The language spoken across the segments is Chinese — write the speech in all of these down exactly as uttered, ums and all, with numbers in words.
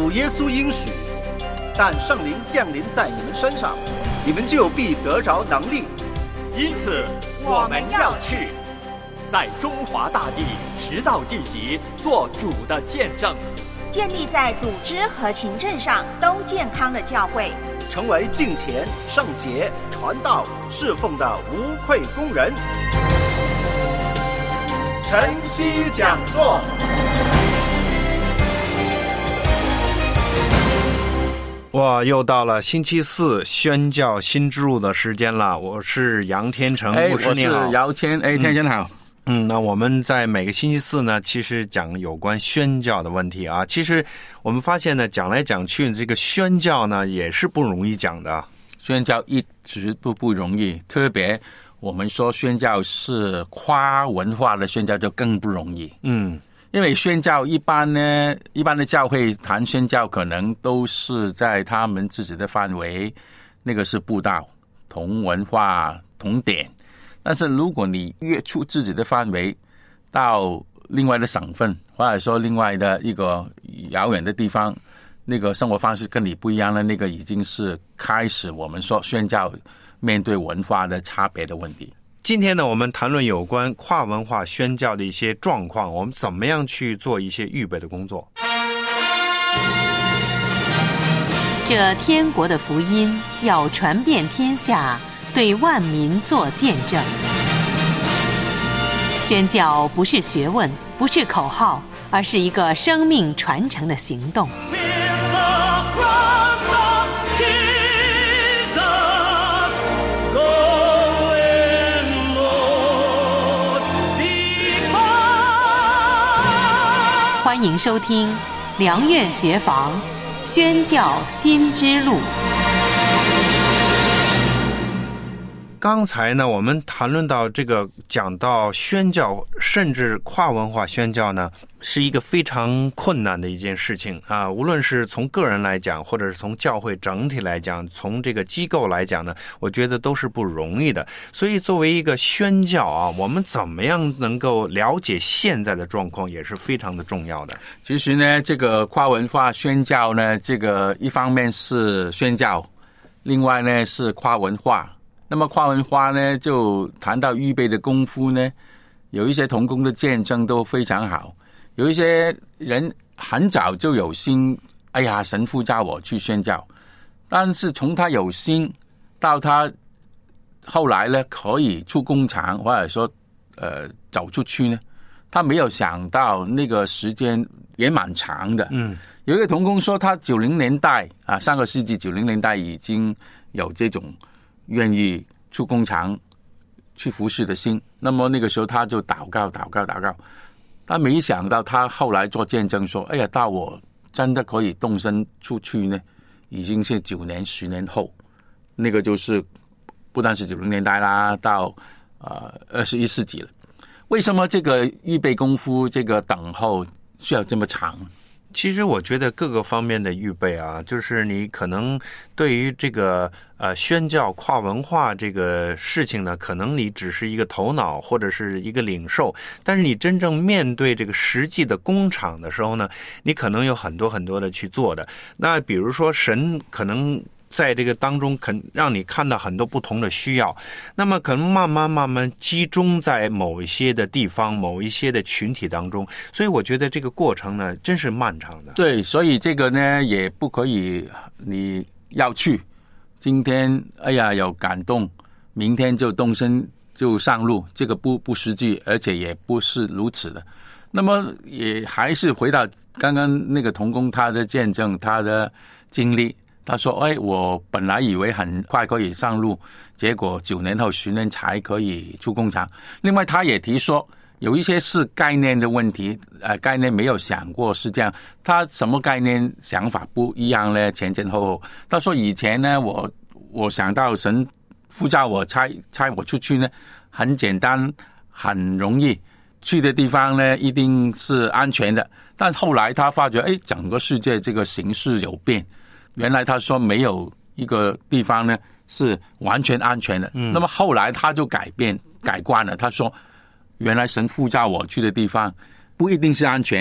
主耶稣应许，但圣灵降临在你们身上，你们就必得着能力。 因此我们要去，在中华大地直到地极做主的见证， 建立在组织和行政上都健康的教会， 成为敬虔、圣洁、传道、侍奉的无愧工人。晨曦讲座。 哇，又到了星期四宣教新之路的时间了。我是杨天成牧师，你好。 我是姚谦，哎，天生好。 嗯，那我们在每个星期四呢，其实讲有关宣教的问题啊。其实我们发现呢，讲来讲去，这个宣教呢也是不容易讲的。 宣教一直都不容易，特别我们说宣教是跨文化的宣教就更不容易。 嗯。 因为宣教一般呢，一般的教会谈宣教可能都是在他们自己的范围，那个是布道，同文化同点。但是如果你越出自己的范围，到另外的省份，或者说另外的一个遥远的地方，那个生活方式跟你不一样了，那个已经是开始我们说宣教面对文化的差别的问题。 今天呢，我们谈论有关跨文化宣教的一些状况，我们怎么样去做一些预备的工作。 这天国的福音要传遍天下，对万民做见证。宣教不是学问，不是口号，而是一个生命传承的行动。欢迎收听良苑学房宣教新之路。 刚才呢，我们谈论到这个，讲到宣教，甚至跨文化宣教呢，是一个非常困难的一件事情啊。无论是从个人来讲，或者是从教会整体来讲，从这个机构来讲呢，我觉得都是不容易的。所以作为一个宣教啊，我们怎么样能够了解现在的状况，也是非常的重要的。 其实呢，这个跨文化宣教呢，这个一方面是宣教，另外呢是跨文化。那么跨文化呢，就谈到预备的功夫呢，有一些同工的见证都非常好，有一些人很早就有心，哎呀，神父叫我去宣教，但是从他有心到他后来呢，可以出工厂或者说呃走出去呢，他没有想到那个时间也蛮长的。 嗯， 有一个同工说，他九零年代啊，上个世纪九零年代已经有这种愿意出工厂去服侍的心，那么那个时候他就祷告祷告祷告，但没想到他后来做见证说，哎呀，到我真的可以动身出去呢，已经是九年十年后，那个就是不单是九零年代啦，到呃二十一世纪了。为什么这个预备功夫，这个等候需要这么长？ 其实我觉得各个方面的预备啊，就是你可能对于这个呃宣教跨文化这个事情呢，可能你只是一个头脑或者是一个领受，但是你真正面对这个实际的工厂的时候呢，你可能有很多很多的去做的。那比如说神可能在这个当中肯让你看到很多不同的需要，那么可能慢慢慢慢集中在某一些的地方，某一些的群体当中，所以我觉得这个过程呢真是漫长的。 对，所以这个呢也不可以你要去今天哎呀有感动，明天就动身就上路，这个不不实际，而且也不是如此的。那么也还是回到刚刚那个同工他的见证，他的经历，他说哎，我本来以为很快可以上路，结果九年后十年才可以出工厂。另外他也提说有一些是概念的问题，呃，概念没有想过是这样，他什么概念想法不一样呢？前前后后，他说以前呢，我我想到神呼召我差差我出去呢，很简单，很容易，去的地方呢一定是安全的。但后来他发觉，哎，整个世界这个形势有变，原来他说没有一个地方呢是完全安全的。嗯，那么后来他就改变改观了，他说原来神呼召我去的地方不一定是安全，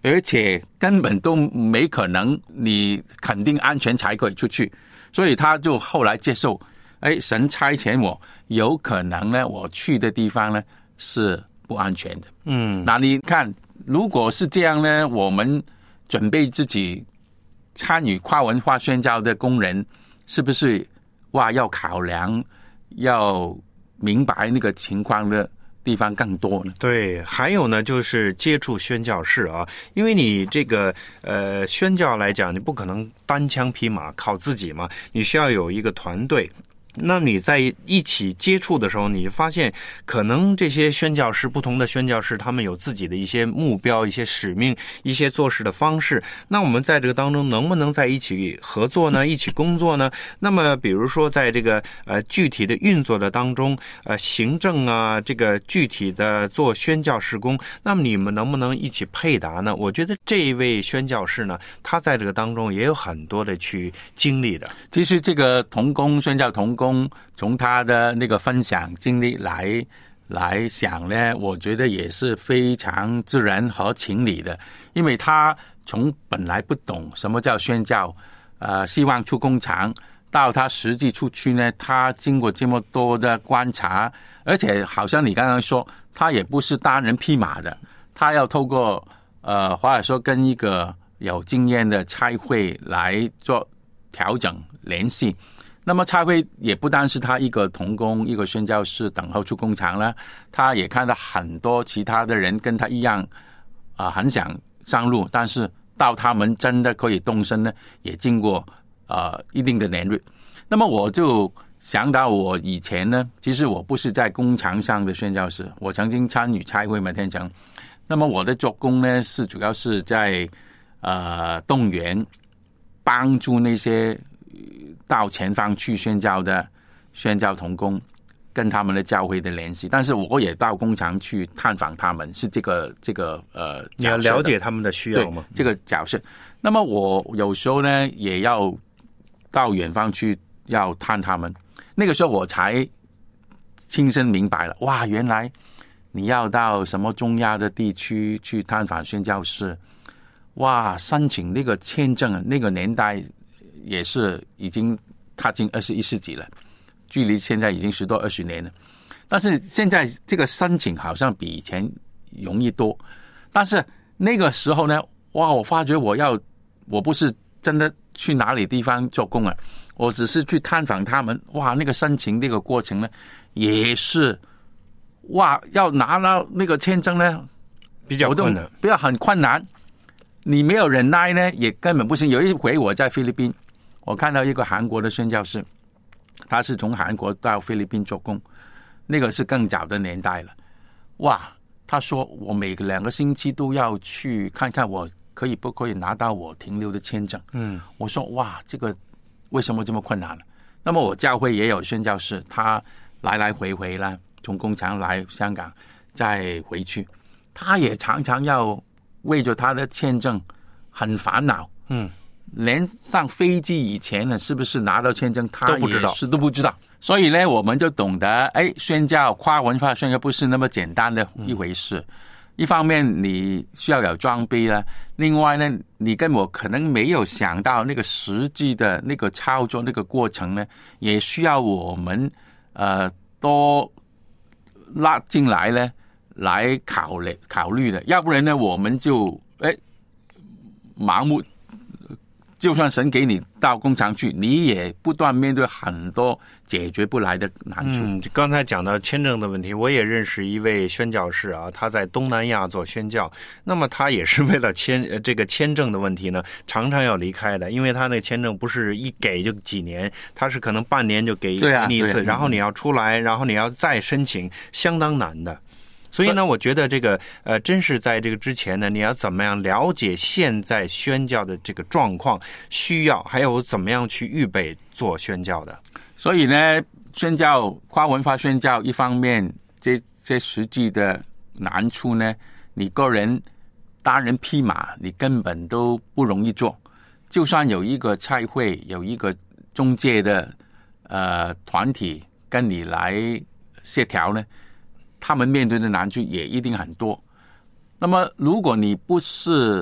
而且根本都没可能，你肯定安全才可以出去。所以他就后来接受，哎，神差遣我，有可能呢，我去的地方呢是不安全的。 嗯， 那你看，如果是这样呢，我们准备自己参与跨文化宣教的工人，是不是哇要考量，要明白那个情况的地方更多呢？ 对，还有呢，就是接触宣教士啊，因为你这个呃宣教来讲，你不可能单枪匹马靠自己嘛，你需要有一个团队。那你在一起接触的时候，你就发现可能这些宣教士，不同的宣教士，他们有自己的一些目标、一些使命、一些做事的方式。那我们在这个当中能不能在一起合作呢？一起工作呢？那么比如说在这个呃具体的运作的当中，呃行政啊，这个具体的做宣教事工，那么你们能不能一起配搭呢？我觉得这一位宣教士呢，他在这个当中也有很多的去经历的。 其实这个同工宣教同工，从他的那个分享经历来来想呢，我觉得也是非常自然和情理的，因为他从本来不懂什么叫宣教，呃，希望出工厂，到他实际出去呢，他经过这么多的观察，而且好像你刚刚说，他也不是单人匹马的，他要透过呃，或者说跟一个有经验的差会来做调整联系。那么差会也不单是他一个同工一个宣教士等候出工厂了，他也看到很多其他的人跟他一样啊、呃，很想上路，但是到他们真的可以动身呢，也经过呃一定的年日。那么我就想到我以前呢，其实我不是在工厂上的宣教士，我曾经参与差会麦天城。那么我的做工呢，是主要是在呃动员帮助那些到前方去宣教的宣教同工，跟他们的教会的联系，但是我也到工厂去探访他们，是这个这个呃， 你要了解他们的需要吗？ 这个角色。那么我有时候呢，也要到远方去要探他们，那个时候我才亲身明白了，哇，原来你要到什么中亚的地区去探访宣教士，哇，申请那个签证啊，那个年代也是已经踏进二十一世纪了，距离现在已经十多二十年了。但是现在这个申请好像比以前容易多，但是那个时候呢，哇，我发觉我要我不是真的去哪里地方做工啊，我只是去探访他们，哇，那个申请那个过程呢，也是哇，要拿到那个签证呢， 比较困难， 比较很困难。你没有忍耐呢，也根本不行。有一回我在菲律宾，我看到一个韩国的宣教士，他是从韩国到菲律宾做工，那个是更早的年代了。哇，他说我每个两个星期都要去看看我可以不可以拿到我停留的签证。 嗯， 我说哇，这个为什么这么困难呢？那么我教会也有宣教士，他来来回回啦，从工厂来香港再回去，他也常常要为着他的签证很烦恼。 嗯， 连上飞机以前呢，是不是拿到签证他都不知道， 是都不知道。所以呢，我们就懂得，哎，宣教跨文化宣教不是那么简单的一回事。嗯、一方面你需要有装备啦，另外呢，你跟我可能没有想到那个实际的那个操作那个过程呢，也需要我们呃多拉进来呢。来考虑考虑的，要不然呢，我们就哎盲目。就算神给你到工厂去，你也不断面对很多解决不来的难处。 嗯，刚才讲到签证的问题，我也认识一位宣教士啊，他在东南亚做宣教，那么他也是为了签呃这个签证的问题呢，常常要离开的，因为他那个签证不是一给就几年，他是可能半年就给你一次，然后你要出来，然后你要再申请，相当难的。所以呢，我觉得这个呃，真是在这个之前呢，你要怎么样了解现在宣教的这个状况、需要，还有怎么样去预备做宣教的。 所以呢，宣教跨文化宣教，一方面这这实际的难处呢，你个人单人匹马，你根本都不容易做。就算有一个差会，有一个中介的呃团体跟你来协调呢。他们面对的难处也一定很多。那么，如果你不是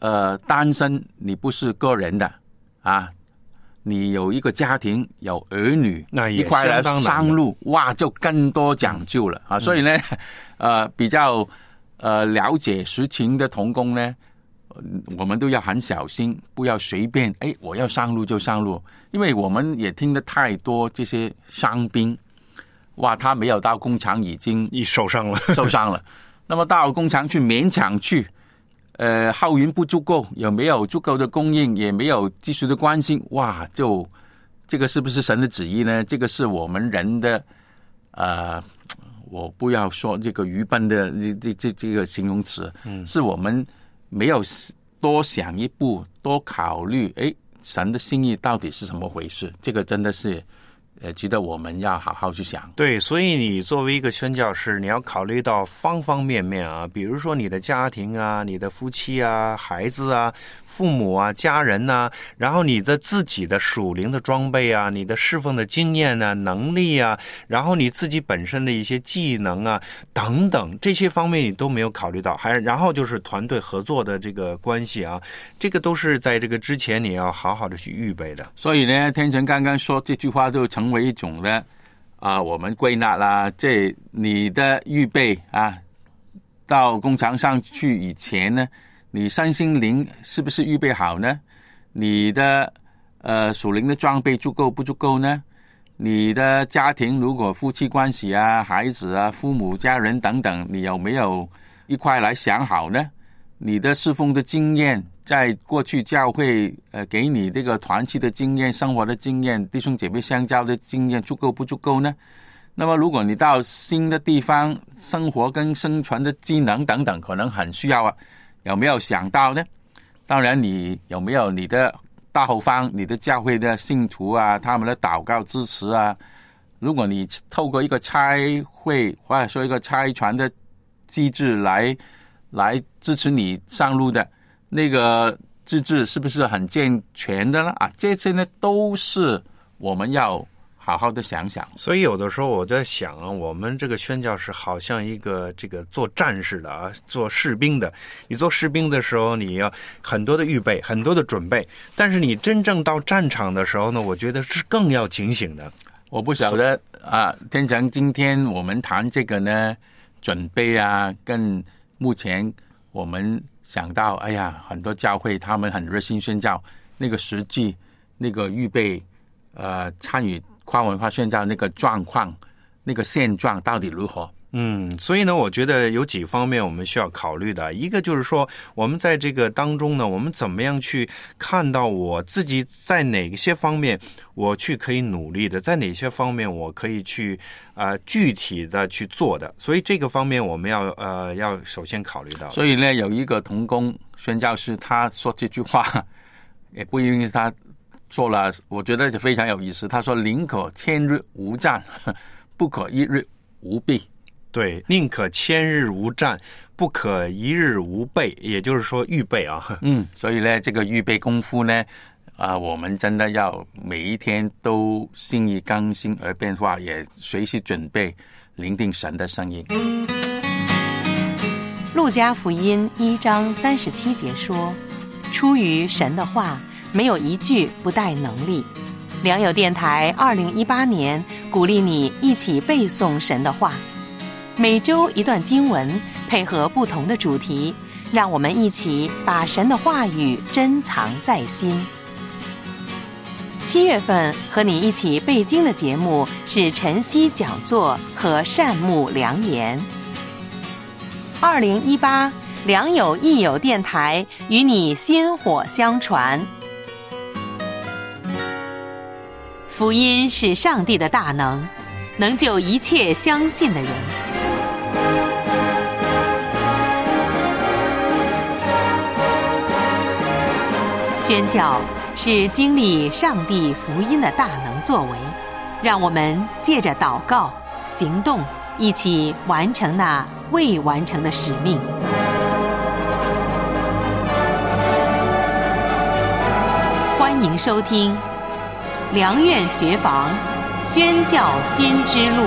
呃单身，你不是个人的啊，你有一个家庭，有儿女， 那也一块来上路，哇，就更多讲究了、嗯、啊！所以呢，呃，比较呃了解实情的同工呢，我们都要很小心，不要随便哎，我要上路就上路，因为我们也听得太多这些伤兵，哇，他没有到工厂已经一受伤了， 受伤了，那么到工厂去勉强去。呃，后援不足够，有没有足够的供应，也没有及时的关心，哇，就这个是不是神的旨意呢？这个是我们人的，呃，我不要说这个愚笨的这这这个形容词，嗯，是我们没有多想一步，多考虑，哎，神的心意到底是怎么回事？这个真的是。呃，值得我们要好好去想。 对，所以你作为一个宣教士，你要考虑到方方面面啊，比如说你的家庭啊，你的夫妻啊，孩子啊，父母啊，家人啊，然后你的自己的属灵的装备啊，你的侍奉的经验啊，能力啊，然后你自己本身的一些技能啊，等等，这些方面你都没有考虑到。还然后就是团队合作的这个关系啊，这个都是在这个之前你要好好的去预备的。 所以呢，天成刚刚说这句话就成为一种呢啊，我们归纳啦，这你的预备啊，到工厂上去以前呢，你身心灵是不是预备好呢？你的呃属灵的装备足够不足够呢？你的家庭如果夫妻关系啊、孩子啊、父母、家人等等，你有没有一块来想好呢？你的侍奉的经验，在过去教会呃给你这个团契的经验、生活的经验、弟兄姐妹相交的经验足够不足够呢？那么如果你到新的地方生活跟生存的技能等等，可能很需要啊，有没有想到呢？当然你有没有你的大后方、你的教会的信徒啊，他们的祷告支持啊？如果你透过一个差会或者说一个差传的机制来来支持你上路的那个机制是不是很健全的呢？啊，这些呢都是我们要好好的想想。 所以有的时候我在想啊，我们这个宣教士好像一个这个做战士的啊，做士兵的。你做士兵的时候，你要很多的预备，很多的准备，但是你真正到战场的时候呢，我觉得是更要警醒的。 我不晓得啊，天成，今天我们谈这个呢，准备啊，跟目前我们想到，哎呀，很多教会他们很热心宣教，那个实际那个预备，呃，参与跨文化宣教那个状况，那个现状到底如何？ 嗯，所以呢，我觉得有几方面我们需要考虑的。一个就是说，我们在这个当中呢，我们怎么样去看到我自己在哪些方面我去可以努力的，在哪些方面我可以去呃具体的去做的。所以这个方面我们要呃要首先考虑到。 所以呢，有一个同工宣教师他说这句话，也不一定是他说了，我觉得就非常有意思。他说：“宁可千日无战，不可一日无备。” 对，宁可千日无战，不可一日无备，也就是说预备啊。 嗯，所以呢，这个预备功夫呢，啊、呃，我们真的要每一天都心意更新而变化，也随时准备聆听神的声音。 路加福音一章三十七节说：“出于神的话，没有一句不带能力。”良友电台二零一八年鼓励你一起背诵神的话。每周一段经文，配合不同的主题，让我们一起把神的话语珍藏在心。七月份和你一起背经的节目是晨曦讲座和善牧良言。二零一八良友益友电台与你薪火相传。福音是上帝的大能，能救一切相信的人。宣教是经历上帝福音的大能作为，让我们借着祷告、行动，一起完成那未完成的使命。欢迎收听良苑学房宣教新之路。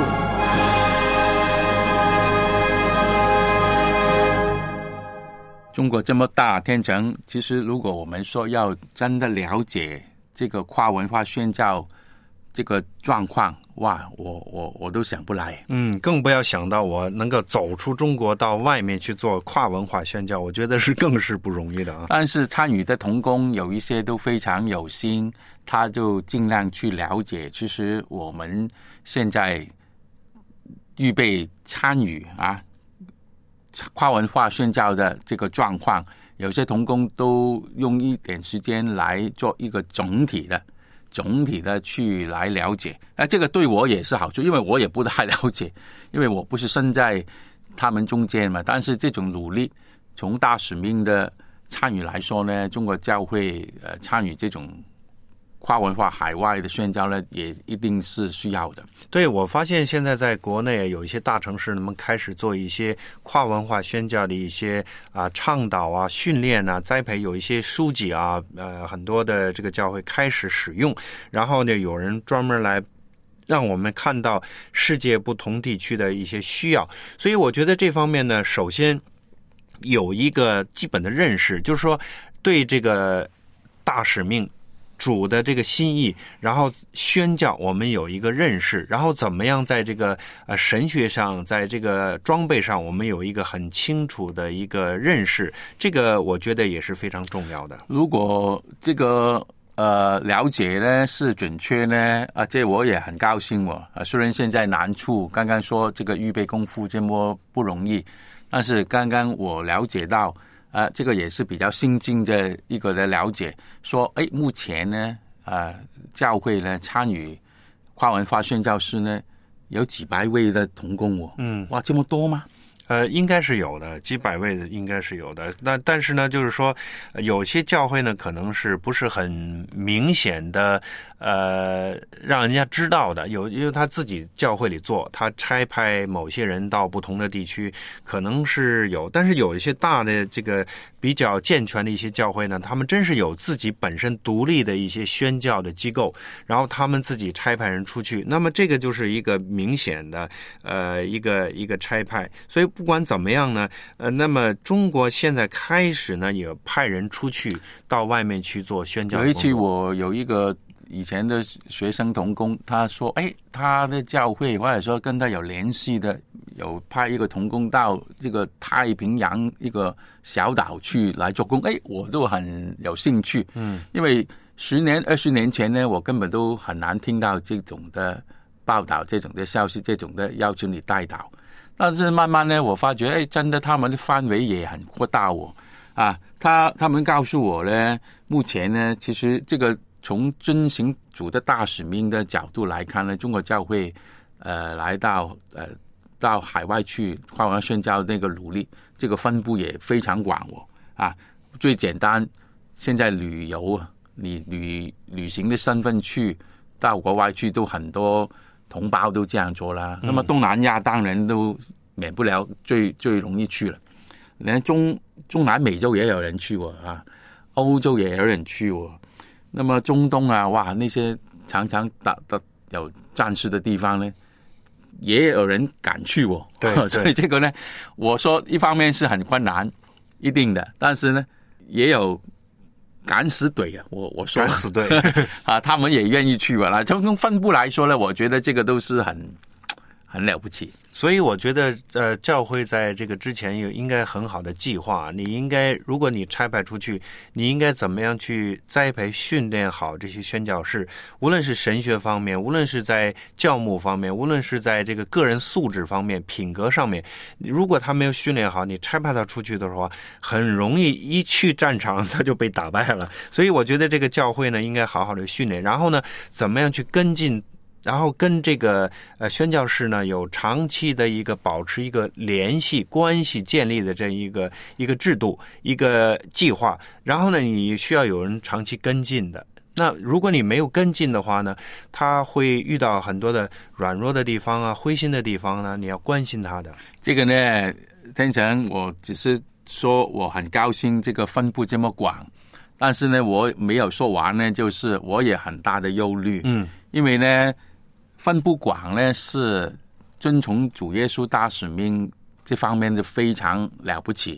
中国这么大，天成，其实如果我们说要真的了解这个跨文化宣教这个状况，哇，我我我都想不来。 嗯，更不要想到我能够走出中国到外面去做跨文化宣教，我觉得是更是不容易的啊。 但是参与的同工有一些都非常有心，他就尽量去了解。其实我们现在预备参与啊跨文化宣教的这个状况，有些同工都用一点时间来做一个总体的总体的去来了解。那这个对我也是好处，因为我也不太了解，因为我不是身在他们中间嘛。但是这种努力从大使命的参与来说呢，中国教会呃参与这种跨文化海外的宣教呢，也一定是需要的。 对，我发现现在在国内有一些大城市，他们开始做一些跨文化宣教的一些啊倡导啊、训练啊、栽培，有一些书籍啊，呃，很多的这个教会开始使用，然后呢，有人专门来让我们看到世界不同地区的一些需要，所以我觉得这方面呢，首先有一个基本的认识，就是说对这个大使命主的这个心意，然后宣教我们有一个认识，然后怎么样在这个呃神学上，在这个装备上我们有一个很清楚的一个认识，这个我觉得也是非常重要的。 如果这个呃了解呢是准确呢，啊，这我也很高兴哦。啊，虽然现在难处，刚刚说这个预备功夫这么不容易，但是刚刚我了解到。啊，这个也是比较新进的一个的了解，说，哎，目前呢，啊，教会呢参与跨文化宣教师呢，有几百位的同工哦， 嗯， 哇，这么多吗？ 呃，应该是有的，几百位的应该是有的。那但是呢，就是说，有些教会呢，可能是不是很明显的，呃，让人家知道的。有，因为他自己教会里做，他差派某些人到不同的地区，可能是有。但是有一些大的这个比较健全的一些教会呢，他们真是有自己本身独立的一些宣教的机构，然后他们自己差派人出去。那么这个就是一个明显的，呃，一个一个差派。所以不管怎么样呢，呃，那么中国现在开始呢，也派人出去到外面去做宣教工作。 有一次我有一个以前的学生同工，他说，哎，他的教会或者说跟他有联系的，有派一个同工到这个太平洋一个小岛去来做工，哎，我都很有兴趣，嗯，因为十年二十年前呢，我根本都很难听到这种的报道，这种的消息，这种的要求你带导。但是慢慢呢，我发觉，哎，真的他们的范围也很扩大哦，啊，他他们告诉我呢，目前呢，其实这个从遵行主的大使命的角度来看呢，中国教会呃来到呃到海外去跨文化宣教那个努力，这个分布也非常广哦，啊，最简单，现在旅游，你旅旅行的身份去到国外去，都很多。同胞都这样做了，那么东南亚当然都免不了最最容易去了，连中中南美洲也有人去哦啊，欧洲也有人去哦，那么中东啊，哇，那些常常打打有战事的地方呢，也有人敢去哦， 对，对所以这个呢，我说一方面是很困难，一定的，但是呢，也有。敢死队啊！我我说敢死队啊，他们也愿意去吧。从分布来说呢，我觉得这个都是很很了不起。 所以我觉得，呃，教会在这个之前有应该很好的计划。你应该，如果你差派出去，你应该怎么样去栽培、训练好这些宣教士？无论是神学方面，无论是在教牧方面，无论是在这个个人素质方面、品格上面，如果他没有训练好，你差派他出去的话，很容易一去战场他就被打败了。所以我觉得这个教会呢，应该好好的训练，然后呢，怎么样去跟进？然后跟这个呃宣教士呢有长期的一个保持一个联系关系建立的这一个一个制度一个计划，然后呢你需要有人长期跟进的。那如果你没有跟进的话呢，他会遇到很多的软弱的地方啊、灰心的地方呢，你要关心他的。 这个呢，天成，我只是说我很高兴这个分布这么广，但是呢，我没有说完呢，就是我也很大的忧虑，嗯，因为呢。分布广呢，是遵从主耶稣大使命这方面的非常了不起，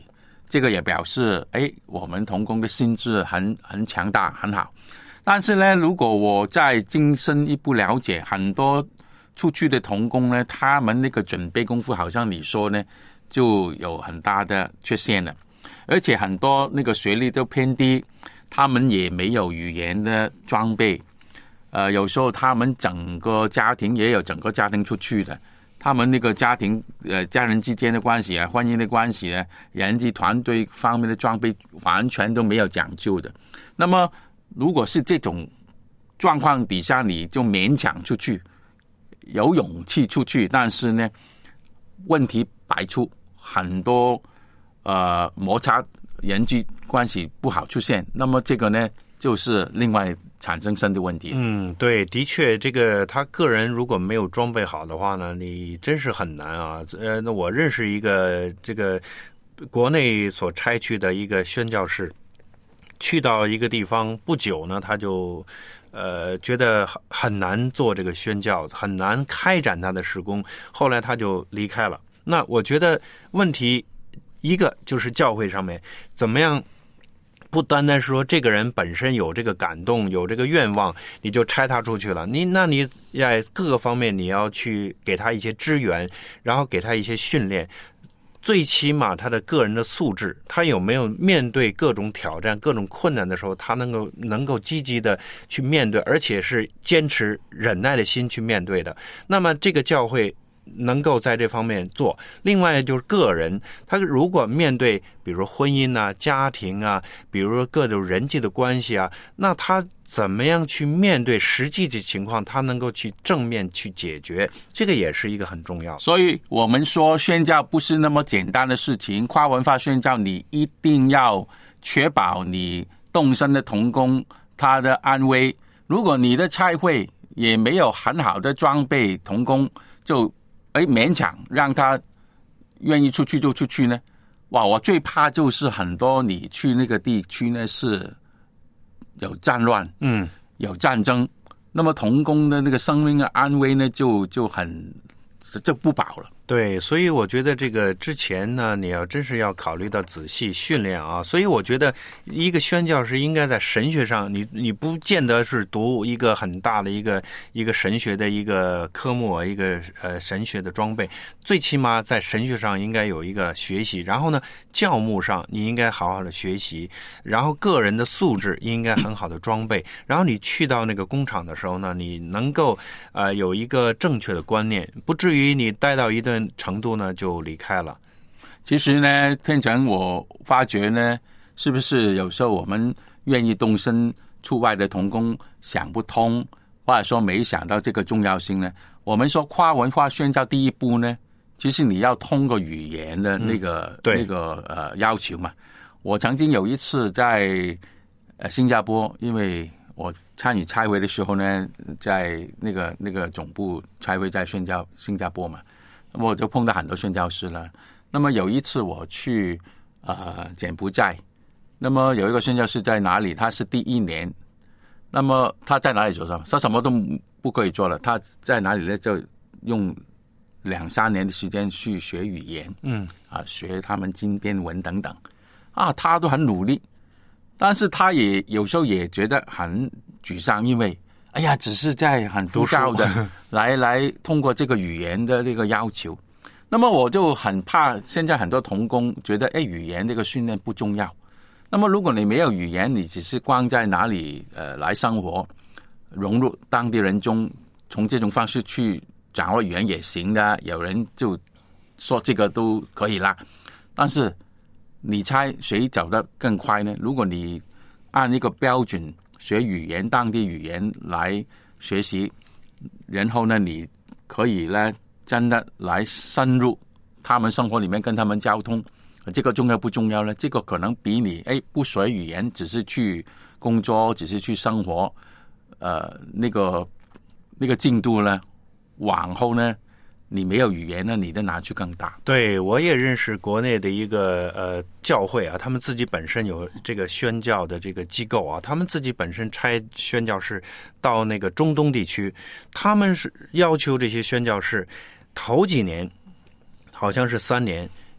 这个也表示，哎，我们同工的心智很很强大，很好。但是呢，如果我再进深一步了解，很多出去的同工呢，他们那个准备功夫，好像你说呢，就有很大的缺陷了。而且很多那个学历都偏低，他们也没有语言的装备。呃，有时候他们整个家庭也有整个家庭出去的，他们那个家庭呃家人之间的关系啊，婚姻的关系啊，人际团队方面的装备完全都没有讲究的。那么如果是这种状况底下，你就勉强出去，有勇气出去，但是呢，问题百出，很多呃摩擦，人际关系不好出现，那么这个呢，就是另外产生新的问题。 嗯，对，的确，这个他个人如果没有装备好的话呢，你真是很难啊。呃，那我认识一个这个国内所差去的一个宣教士，去到一个地方不久呢，他就呃觉得很难做这个宣教，很难开展他的事工，后来他就离开了。那我觉得问题一个就是教会上面怎么样，不单单是说这个人本身有这个感动，有这个愿望，你就差他出去了。你那你在各个方面你要去给他一些支援，然后给他一些训练。最起码他的个人的素质，他有没有面对各种挑战、各种困难的时候，他能够能够积极的去面对，而且是坚持忍耐的心去面对的。那么这个教会能够在这方面做。另外就是个人，他如果面对比如说婚姻啊、家庭啊，比如说各种人际的关系啊，那他怎么样去面对实际的情况，他能够去正面去解决，这个也是一个很重要。 所以我们说宣教不是那么简单的事情，跨文化宣教你一定要确保你动身的同工他的安危。如果你的差会也没有很好的装备，同工就哎勉强让他愿意出去就出去呢，哇！我最怕就是很多你去那个地区呢是有战乱， 嗯， 有战争，那么同工的那个生命的安危呢，就就很就不保了。 对，所以我觉得这个之前呢，你要真是要考虑到仔细训练啊。所以我觉得一个宣教师应该在神学上，你你不见得是读一个很大的一个一个神学的一个科目，一个呃神学的装备，最起码在神学上应该有一个学习。然后呢，教牧上你应该好好的学习，然后个人的素质应该很好的装备。然后你去到那个工厂的时候呢，你能够呃有一个正确的观念，不至于你待到一段程度呢就离开了。 其实呢，天成我发觉呢，是不是有时候我们愿意动身出外的同工想不通，或者说没想到这个重要性呢？我们说跨文化宣教第一步呢，其实你要通过语言的那个、嗯、那个呃要求嘛。我曾经有一次在呃新加坡，因为我参与差会的时候呢，在那个那个总部差会在宣教新加坡嘛。那么我就碰到很多宣教师了。那么有一次我去呃柬埔寨，那么有一个宣教师在哪里？他是第一年，那么他在哪里做什么？他什么都不可以做了。他在哪里呢？就用两三年的时间去学语言， 嗯啊，学他们金边文等等，啊，他都很努力，但是他也有时候也觉得很沮丧，因为。哎呀，只是在很枯燥的来来通过这个语言的这个要求，那么我就很怕现在很多同工觉得，哎，语言这个训练不重要。那么如果你没有语言，你只是光在哪里呃来生活，融入当地人中，从这种方式去掌握语言也行的，有人就说这个都可以啦。但是你猜谁走得更快呢？如果你按一个标准学语言，当地语言来学习，然后呢，你可以呢真的来深入他们生活里面跟他们交通，这个重要不重要呢？这个可能比你哎不学语言，只是去工作，只是去生活，呃，那个那个进度呢，往后呢，你没有语言呢，你的难处更大。 对，我也认识国内的一个呃教会啊，他们自己本身有这个宣教的这个机构啊，他们自己本身差宣教士到那个中东地区，他们是要求这些宣教士头几年好像是三年，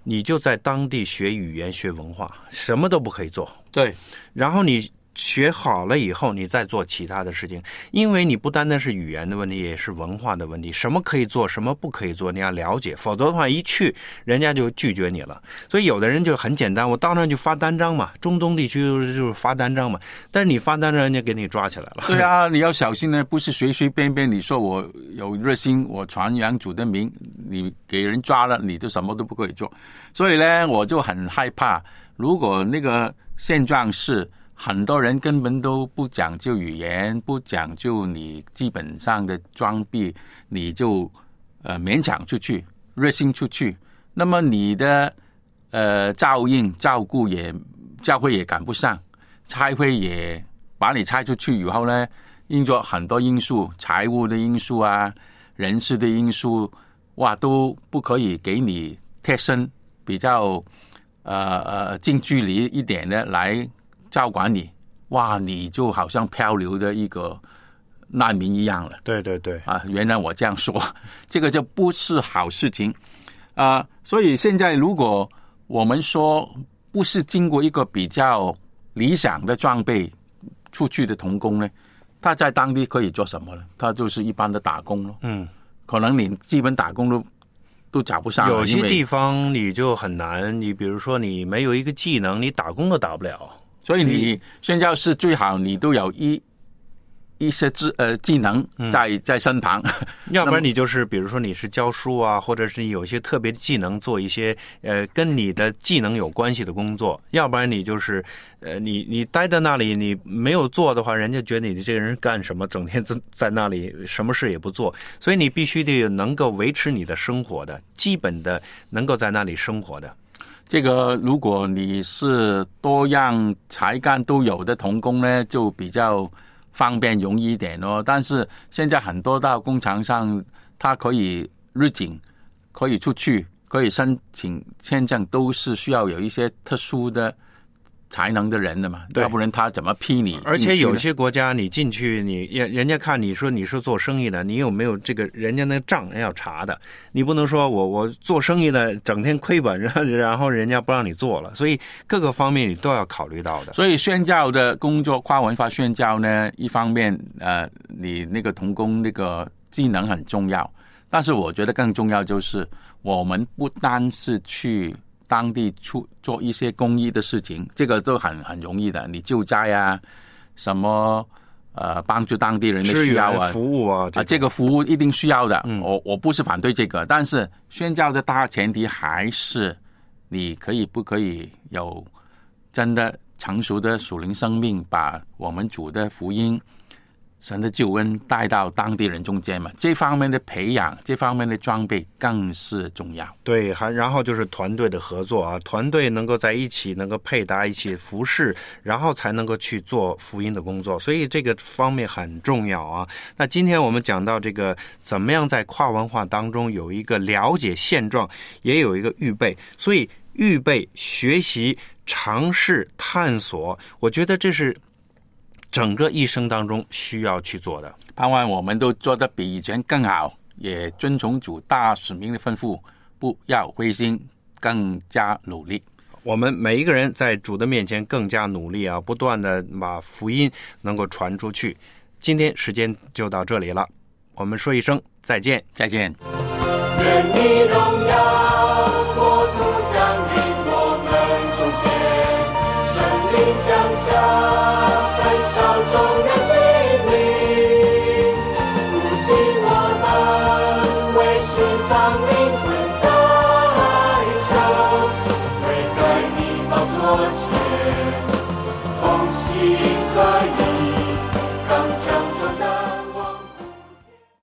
你就在当地学语言、学文化，什么都不可以做。 对， 然后你学好了以后，你再做其他的事情，因为你不单单是语言的问题，也是文化的问题。什么可以做，什么不可以做，你要了解，否则的话，一去人家就拒绝你了。所以有的人就很简单，我到那就发单张嘛，中东地区就是发单张嘛，但是你发单张，人家给你抓起来了。 对啊，你要小心呢，不是随随便便你说我有热心，我传扬主的名，你给人抓了，你就什么都不可以做。所以呢，我就很害怕，如果那个现状是很多人根本都不讲究语言，不讲究你基本上的装备，你就呃勉强出去，热心出去，那么你的呃照应照顾也教会也赶不上，差会也把你差出去以后呢，因着很多因素，财务的因素啊，人事的因素，哇，都不可以给你贴身比较呃呃近距离一点的来照管你，哇，你就好像漂流的一个难民一样了。 对对对， 啊，原来我这样说，这个就不是好事情啊、呃。所以现在如果我们说不是经过一个比较理想的装备出去的童工呢，他在当地可以做什么呢？他就是一般的打工咯。 嗯， 可能你基本打工都都找不上了。 有些地方你就很难，你比如说你没有一个技能，你打工都打不了。 所以你宣教士最好你都有一一些技呃技能在、嗯、在身旁， 要不然你就是比如说你是教书啊，或者是你有一些特别的技能，做一些呃跟你的技能有关系的工作，要不然你就是呃你你待在那里，你没有做的话，人家觉得你这个人干什么，整天在在那里什么事也不做，所以你必须得能够维持你的生活的基本的，能够在那里生活的。 这个如果你是多样才干都有的童工呢，就比较方便容易一点哦。但是现在很多到工厂上，他可以入境，可以出去，可以申请签证，都是需要有一些特殊的才能的人的嘛，要不然他怎么批你？ 而且有些国家你进去，你人家看你说你是做生意的，你有没有这个人家那账要查的，你不能说我我做生意的整天亏本，然后人家不让你做了，所以各个方面你都要考虑到的。 所以宣教的工作，跨文化宣教呢，一方面呃，你那个童工那个技能很重要，但是我觉得更重要就是我们不单是去当地出做一些公益的事情，这个都很很容易的。你救灾啊，什么呃帮助当地人的需要啊， 服务啊， 啊这个服务一定需要的。 嗯、 我我不是反对这个，但是宣教的大前提还是你可以不可以有真的成熟的属灵生命，把我们主的福音、神的救恩带到当地人中间嘛，这方面的培养，这方面的装备更是重要。 对，还然后就是团队的合作啊，团队能够在一起，能够配搭一起服侍，然后才能够去做福音的工作，所以这个方面很重要啊。那今天我们讲到这个怎么样在跨文化当中有一个了解现状，也有一个预备，所以预备、学习、尝试、探索，我觉得这是整个一生当中需要去做的。 盼望我们都做得比以前更好，也遵从主大使命的吩咐，不要灰心，更加努力。 我们每一个人在主的面前更加努力啊，不断的把福音能够传出去。今天时间就到这里了，我们说一声再见。 再见。 愿你荣耀国度降临我们中间，圣灵降下焚烧众人心灵，复兴我们为世上灵魂代求，跪在你宝座前同心合一。